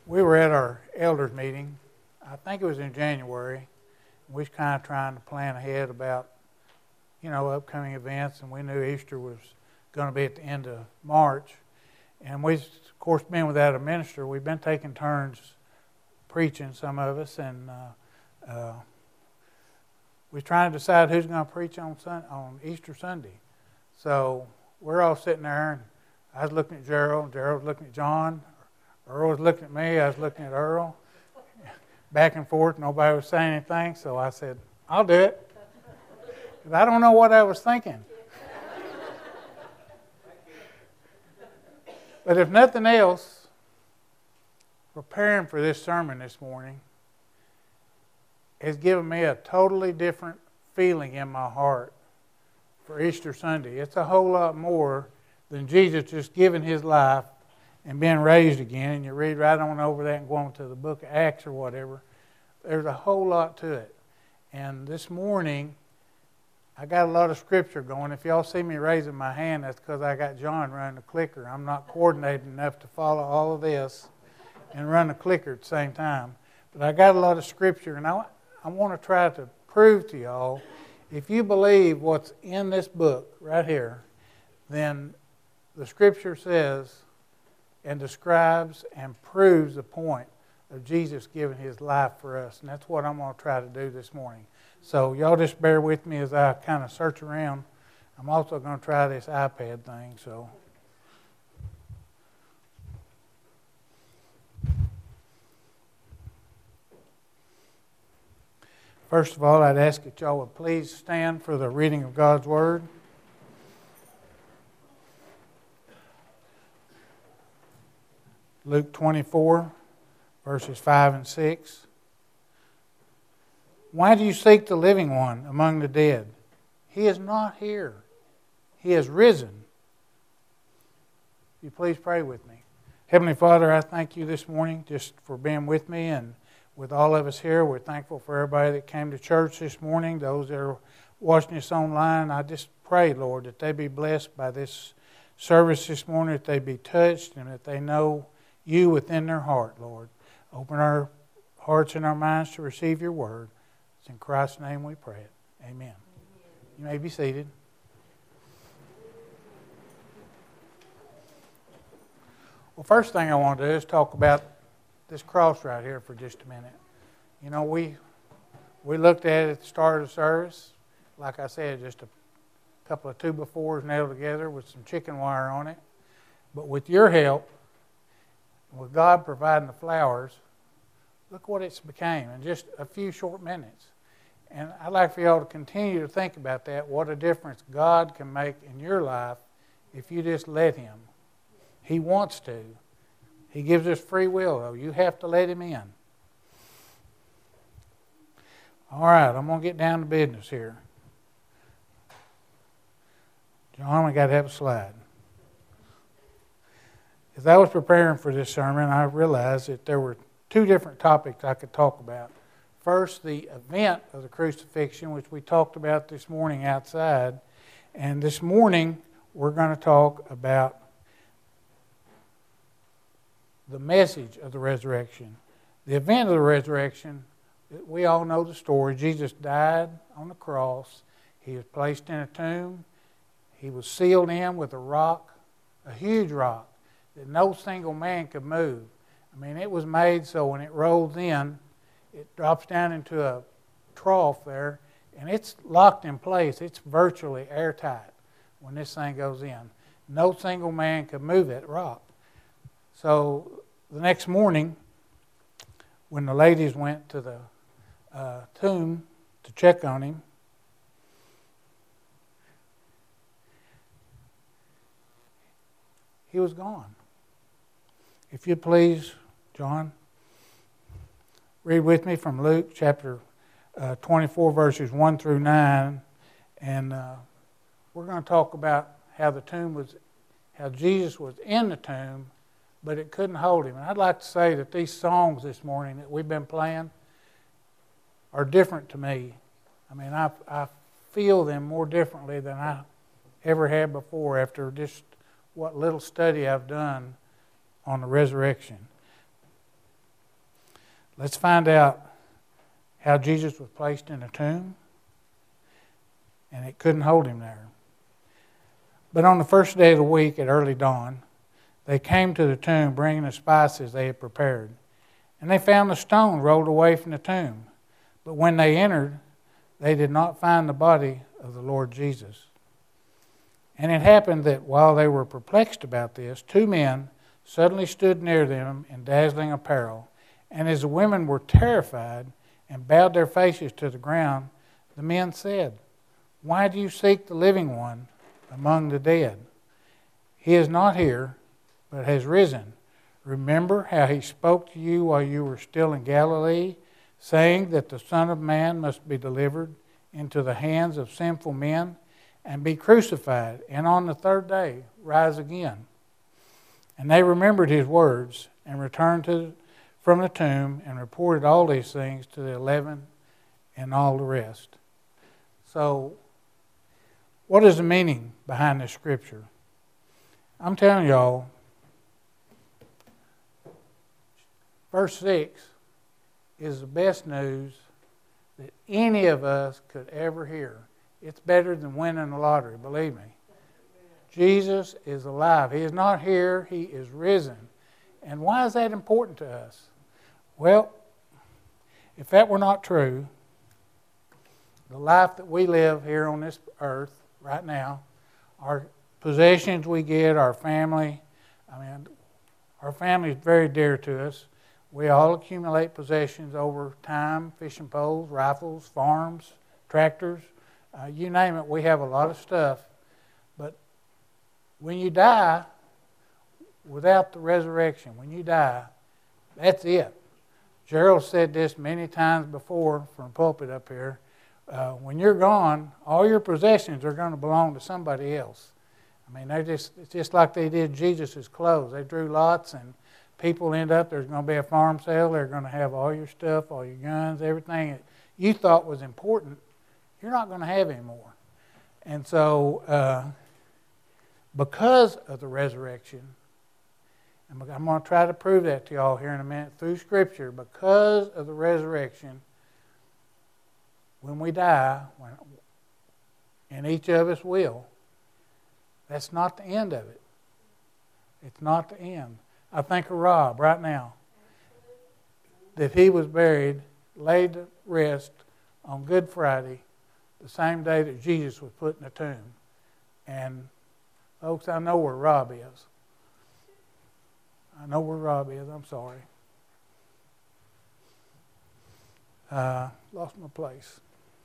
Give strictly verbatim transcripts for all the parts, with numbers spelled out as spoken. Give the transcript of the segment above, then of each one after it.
we were at our elders meeting. I think it was in January. We was kind of trying to plan ahead about, you know, upcoming events, and we knew Easter was going to be at the end of March. And we, of course, being without a minister, we've been taking turns preaching, some of us, and uh, uh, we're trying to decide who's going to preach on Sun- on Easter Sunday. So we're all sitting there, and I was looking at Gerald, and Gerald was looking at John, Earl was looking at me, I was looking at Earl. Back and forth, nobody was saying anything, so I said, I'll do it. Because I don't know what I was thinking. But if nothing else, preparing for this sermon this morning has given me a totally different feeling in my heart for Easter Sunday. It's a whole lot more than Jesus just giving his life and being raised again. And you read right on over that and go on to the book of Acts or whatever. There's a whole lot to it. And this morning, I got a lot of scripture going. If y'all see me raising my hand, that's because I got John running the clicker. I'm not coordinated enough to follow all of this and run the clicker at the same time. But I got a lot of scripture, and I, I want to try to prove to y'all, if you believe what's in this book right here, then the scripture says and describes and proves the point of Jesus giving his life for us. And that's what I'm going to try to do this morning. So y'all just bear with me as I kind of search around. I'm also going to try this iPad thing. So first of all, I'd ask that y'all would please stand for the reading of God's Word. Luke twenty-four, verses five and six. Why do you seek the living one among the dead? He is not here. He has risen. Will you please pray with me? Heavenly Father, I thank you this morning just for being with me and with all of us here. We're thankful for everybody that came to church this morning, those that are watching us online. I just pray, Lord, that they be blessed by this service this morning, that they be touched, and that they know you within their heart, Lord. Open our hearts and our minds to receive your word. It's in Christ's name we pray it. Amen. Amen. You may be seated. Well, first thing I want to do is talk about this cross right here for just a minute. You know, we we looked at it at the start of the service. Like I said, just a couple of two by fours nailed together with some chicken wire on it. But with your help, with God providing the flowers, look what it's became in just a few short minutes. And I'd like for y'all to continue to think about that, what a difference God can make in your life if you just let him. He wants to. He gives us free will, though. You have to let him in. All right, I'm going to get down to business here. John, we got to have a slide. As I was preparing for this sermon, I realized that there were two different topics I could talk about. First, the event of the crucifixion, which we talked about this morning outside. And this morning, we're going to talk about the message of the resurrection. The event of the resurrection, we all know the story. Jesus died on the cross. He was placed in a tomb. He was sealed in with a rock, a huge rock, that no single man could move. I mean, it was made so when it rolls in, it drops down into a trough there, and it's locked in place. It's virtually airtight when this thing goes in. No single man could move that rock. So the next morning, when the ladies went to the uh, tomb to check on him, he was gone. If you please, John, read with me from Luke chapter uh, twenty-four, verses one through nine. And uh, we're going to talk about how the tomb was, how Jesus was in the tomb, but it couldn't hold him. And I'd like to say that these songs this morning that we've been playing are different to me. I mean, I, I feel them more differently than I ever had before after just what little study I've done on the resurrection. Let's find out how Jesus was placed in a tomb, and it couldn't hold him there. But on the first day of the week at early dawn, they came to the tomb bringing the spices they had prepared. And they found the stone rolled away from the tomb. But when they entered, they did not find the body of the Lord Jesus. And it happened that while they were perplexed about this, two men suddenly stood near them in dazzling apparel. And as the women were terrified and bowed their faces to the ground, the men said, "Why do you seek the living one among the dead? He is not here, but has risen. Remember how he spoke to you while you were still in Galilee, saying that the Son of Man must be delivered into the hands of sinful men and be crucified, and on the third day rise again." And they remembered his words and returned to, from the tomb and reported all these things to the eleven and all the rest. So, what is the meaning behind this scripture? I'm telling y'all, verse six is the best news that any of us could ever hear. It's better than winning the lottery, believe me. Jesus is alive. He is not here. He is risen. And why is that important to us? Well, if that were not true, the life that we live here on this earth right now, our possessions we get, our family, I mean, our family is very dear to us. We all accumulate possessions over time, fishing poles, rifles, farms, tractors, uh, you name it. We have a lot of stuff. But when you die, without the resurrection, when you die, that's it. Gerald said this many times before from the pulpit up here. Uh, when you're gone, all your possessions are going to belong to somebody else. I mean, they just it's just like they did Jesus' clothes. They drew lots, and people end up, there's going to be a farm sale. They're going to have all your stuff, all your guns, everything that you thought was important, you're not going to have anymore. And so, uh, because of the resurrection, and I'm going to try to prove that to y'all here in a minute through Scripture, because of the resurrection, when we die, when, and each of us will, that's not the end of it. It's not the end. I think of Rob right now, that he was buried, laid to rest on Good Friday, the same day that Jesus was put in the tomb. And folks, I know where Rob is. I know where Rob is. I'm sorry. Uh, lost my place.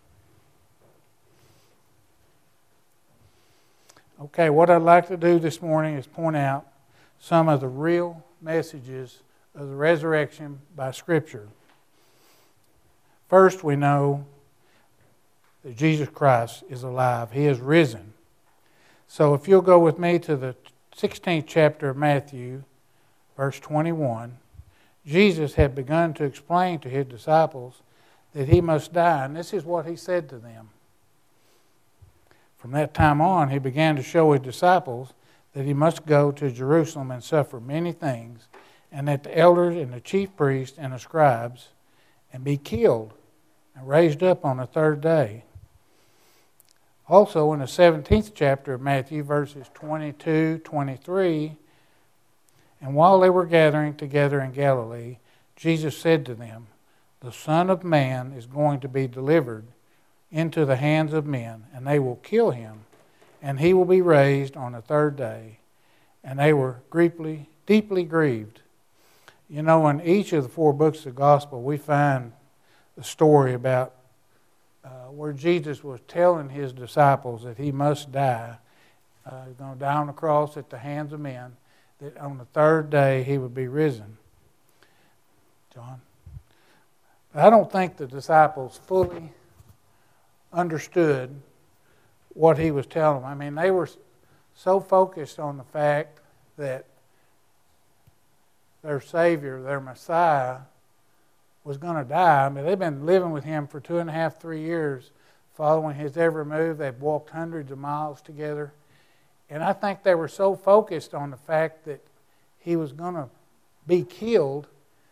Okay, what I'd like to do this morning is point out some of the real messages of the resurrection by Scripture. First, we know that Jesus Christ is alive. He is risen. So if you'll go with me to the sixteenth chapter of Matthew, verse twenty-one, Jesus had begun to explain to his disciples that he must die, and this is what he said to them. From that time on, he began to show his disciples that he must go to Jerusalem and suffer many things, and that the elders and the chief priests and the scribes, and be killed and raised up on the third day. Also in the seventeenth chapter of Matthew, verses twenty-two, twenty-three, and while they were gathering together in Galilee, Jesus said to them, "The Son of Man is going to be delivered into the hands of men, and they will kill him, and he will be raised on the third day." And they were deeply, deeply grieved. You know, in each of the four books of the gospel, we find the story about uh, where Jesus was telling his disciples that he must die. Uh, he's going to die on the cross at the hands of men, that on the third day he would be risen. John? I don't think the disciples fully understood what he was telling them. I mean, they were so focused on the fact that their Savior, their Messiah, was going to die. I mean, they've been living with him for two and a half, three years, following his every move. They've walked hundreds of miles together. And I think they were so focused on the fact that he was going to be killed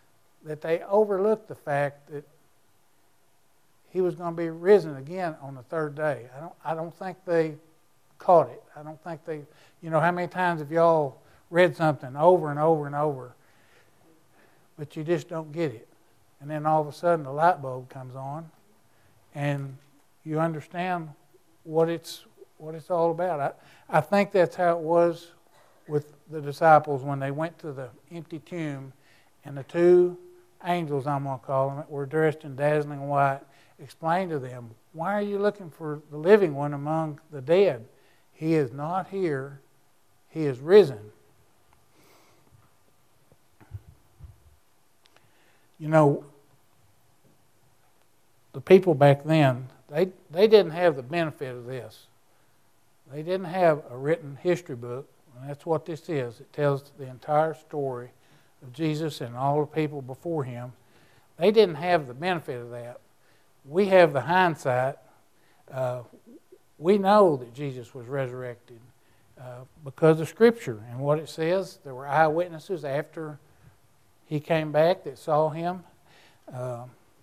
that they overlooked the fact that he was going to be risen again on the third day. I don't, I don't think they caught it. I don't think they, you know, how many times have y'all read something over and over and over, but you just don't get it. And then all of a sudden the light bulb comes on and you understand what it's what it's all about. I, I think that's how it was with the disciples when they went to the empty tomb and the two angels, I'm going to call them, were dressed in dazzling white, explained to them, why are you looking for the living one among the dead? He is not here. He is risen. You know, the people back then, they, they didn't have the benefit of this. They didn't have a written history book, and that's what this is. It tells the entire story of Jesus and all the people before him. They didn't have the benefit of that. We have the hindsight. Uh, we know that Jesus was resurrected uh, because of Scripture and what it says. There were eyewitnesses after he came back that saw him. Uh,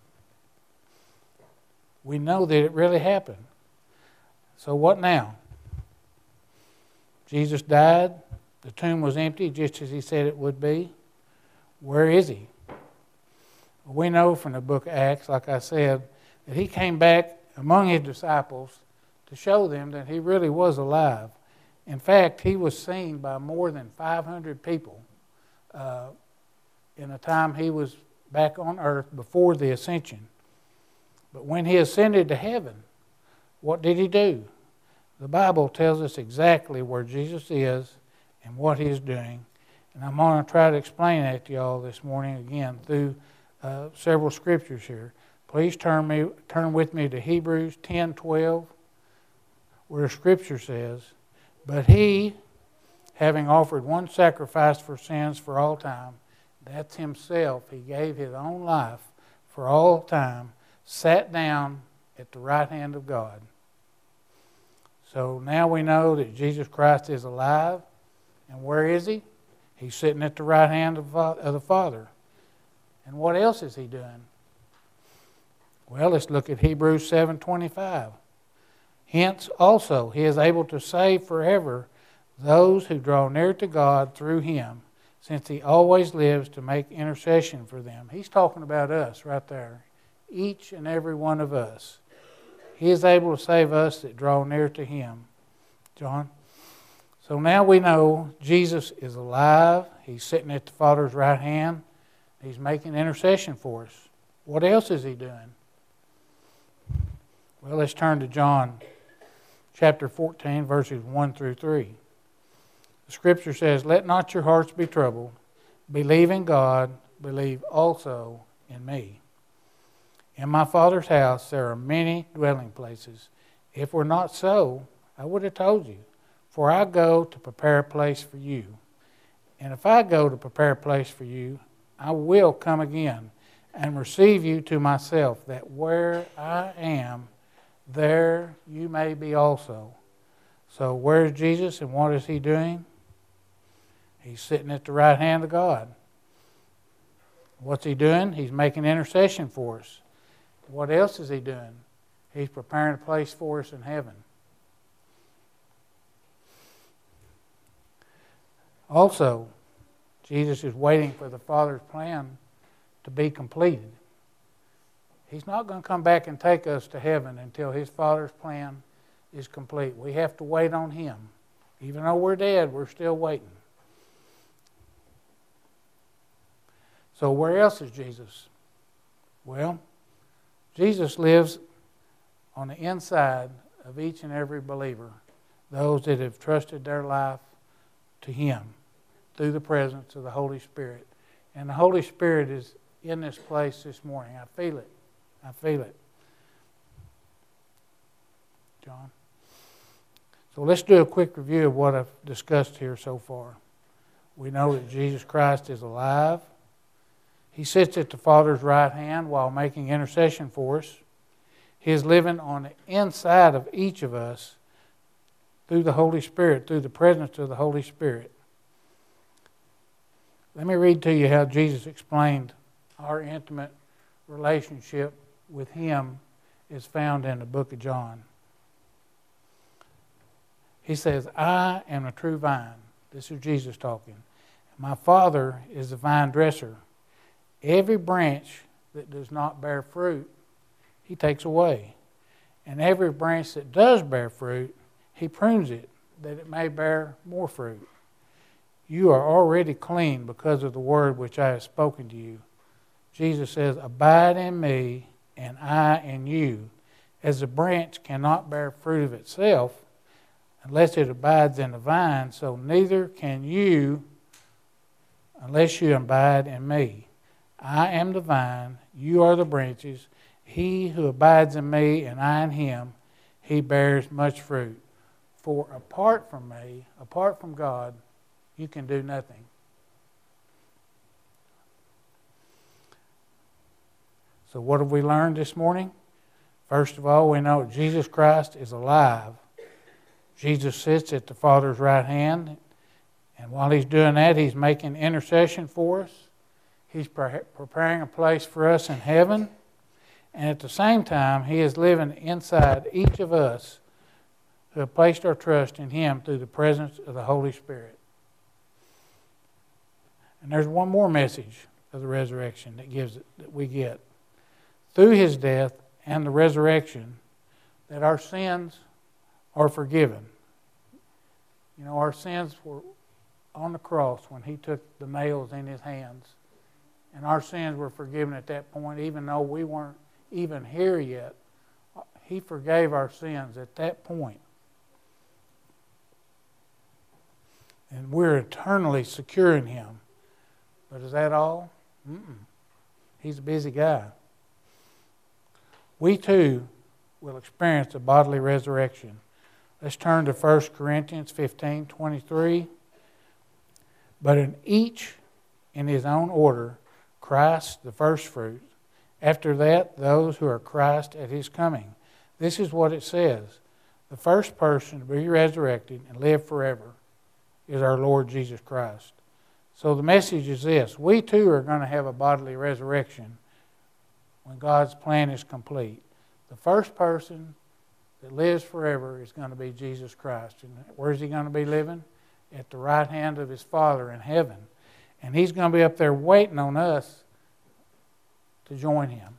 we know that it really happened. So what now? Jesus died. The tomb was empty just as he said it would be. Where is he? We know from the book of Acts, like I said, that he came back among his disciples to show them that he really was alive. In fact, he was seen by more than five hundred people uh, in the time he was back on earth before the ascension. But when he ascended to heaven, what did he do? The Bible tells us exactly where Jesus is and what he is doing. And I'm going to try to explain that to y'all this morning again through uh, several scriptures here. Please turn me turn with me to Hebrews ten twelve, where the scripture says, but he, having offered one sacrifice for sins for all time, that's himself, he gave his own life for all time, sat down at the right hand of God. So now we know that Jesus Christ is alive. And where is he? He's sitting at the right hand of the Father. And what else is he doing? Well, let's look at Hebrews seven twenty-five. Hence also he is able to save forever those who draw near to God through him, since he always lives to make intercession for them. He's talking about us right there. Each and every one of us. He is able to save us that draw near to him. John? So now we know Jesus is alive. He's sitting at the Father's right hand. He's making intercession for us. What else is he doing? Well, let's turn to John chapter fourteen, verses one through three. The scripture says, let not your hearts be troubled. Believe in God. Believe also in me. In my Father's house there are many dwelling places. If it were not so, I would have told you. For I go to prepare a place for you. And if I go to prepare a place for you, I will come again and receive you to myself, that where I am, there you may be also. So where is Jesus and what is he doing? He's sitting at the right hand of God. What's he doing? He's making intercession for us. What else is he doing? He's preparing a place for us in heaven. Also, Jesus is waiting for the Father's plan to be completed. He's not going to come back and take us to heaven until his Father's plan is complete. We have to wait on him. Even though we're dead, we're still waiting. So where else is Jesus? Well, Jesus lives on the inside of each and every believer, those that have trusted their life to him through the presence of the Holy Spirit. And the Holy Spirit is in this place this morning. I feel it. I feel it. John? So let's do a quick review of what I've discussed here so far. We know that Jesus Christ is alive. He sits at the Father's right hand while making intercession for us. He is living on the inside of each of us through the Holy Spirit, through the presence of the Holy Spirit. Let me read to you how Jesus explained our intimate relationship with Him is found in the book of John. He says, I am the true vine. This is Jesus talking. My Father is the vine dresser. Every branch that does not bear fruit, He takes away. And every branch that does bear fruit, He prunes it, that it may bear more fruit. You are already clean because of the word which I have spoken to you. Jesus says, abide in me, and I in you. As a branch cannot bear fruit of itself, unless it abides in the vine, so neither can you unless you abide in me. I am the vine, you are the branches. He who abides in me and I in him, he bears much fruit. For apart from me, apart from God, you can do nothing. So what have we learned this morning? First of all, we know Jesus Christ is alive. Jesus sits at the Father's right hand, and while He's doing that, He's making intercession for us. He's pre- preparing a place for us in heaven, and at the same time, He is living inside each of us who have placed our trust in Him through the presence of the Holy Spirit. And there's one more message of the resurrection that gives it, that we get. Through His death and the resurrection, that our sins are forgiven. You know, our sins were on the cross when He took the nails in His hands. And our sins were forgiven at that point, even though we weren't even here yet. He forgave our sins at that point. And we're eternally secure in Him. But is that all? Mm-mm. He's a busy guy. We too will experience a bodily resurrection. Let's turn to First Corinthians fifteen twenty-three. But in each in his own order, Christ the firstfruits. After that, those who are Christ at His coming. This is what it says. The first person to be resurrected and live forever is our Lord Jesus Christ. So the message is this. We too are going to have a bodily resurrection when God's plan is complete. The first person that lives forever is going to be Jesus Christ. And where's He going to be living? At the right hand of His Father in heaven. And He's going to be up there waiting on us to join Him.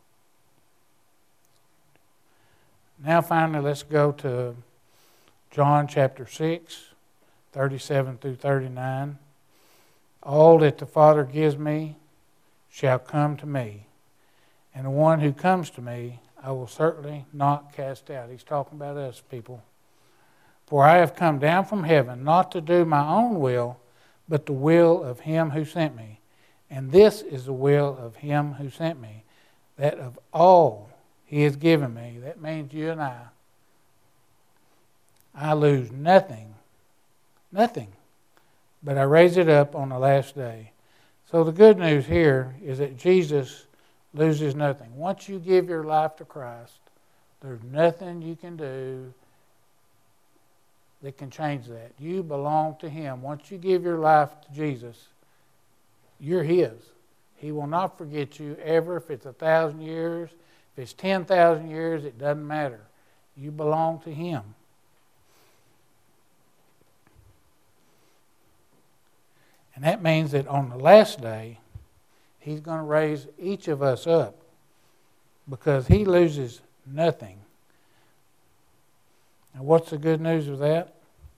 Now finally, let's go to John chapter six, thirty-seven through thirty-nine. All that the Father gives me shall come to me, and the one who comes to me I will certainly not cast out. He's talking about us, people. For I have come down from heaven not to do my own will, but the will of Him who sent me. And this is the will of Him who sent me, that of all He has given me, that means you and I, I lose nothing, nothing, but I raise it up on the last day. So the good news here is that Jesus loses nothing. Once you give your life to Christ, there's nothing you can do that can change that. You belong to Him. Once you give your life to Jesus, you're His. He will not forget you ever. If it's a thousand years, if it's ten thousand years, it doesn't matter. You belong to Him. And that means that on the last day, He's going to raise each of us up because He loses nothing. And what's the good news of that?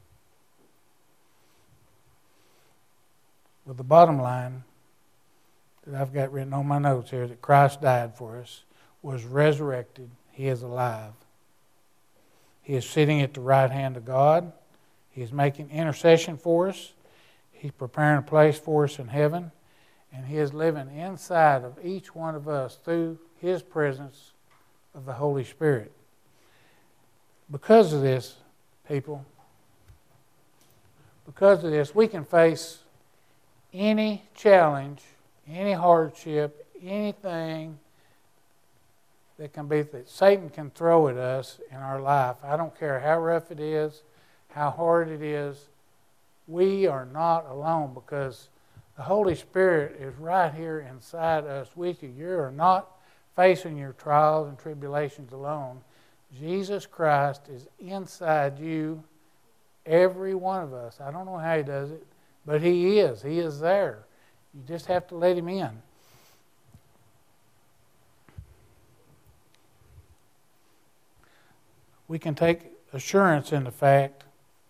Well, the bottom line that I've got written on my notes here, that Christ died for us, was resurrected. He is alive. He is sitting at the right hand of God. He is making intercession for us. He's preparing a place for us in heaven. And He is living inside of each one of us through His presence of the Holy Spirit. Because of this, people, because of this, we can face any challenge, any hardship, anything that can be that Satan can throw at us in our life. I don't care how rough it is, how hard it is. We are not alone because The Holy Spirit is right here inside us with you. You are not facing your trials and tribulations alone. Jesus Christ is inside you, every one of us. I don't know how He does it, but He is. He is there. You just have to let Him in. We can take assurance in the fact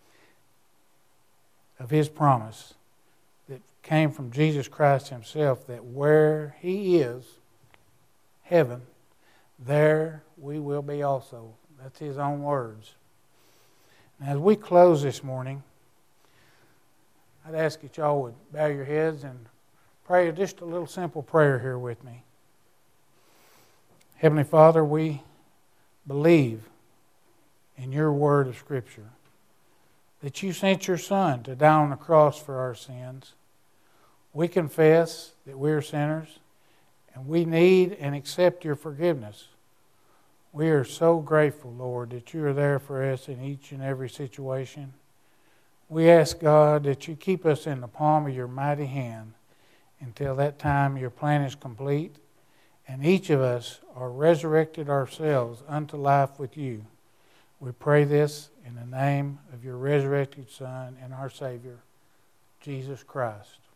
of His promise that came from Jesus Christ Himself, that where He is, heaven, there we will be also. That's His own words. And as we close this morning, I'd ask that y'all would bow your heads and pray just a little simple prayer here with me. Heavenly Father, we believe in your word of Scripture that you sent your Son to die on the cross for our sins. We confess that we are sinners and we need and accept your forgiveness. We are so grateful, Lord, that you are there for us in each and every situation. We ask, God, that you keep us in the palm of your mighty hand until that time your plan is complete and each of us are resurrected ourselves unto life with you. We pray this in the name of your resurrected Son and our Savior, Jesus Christ.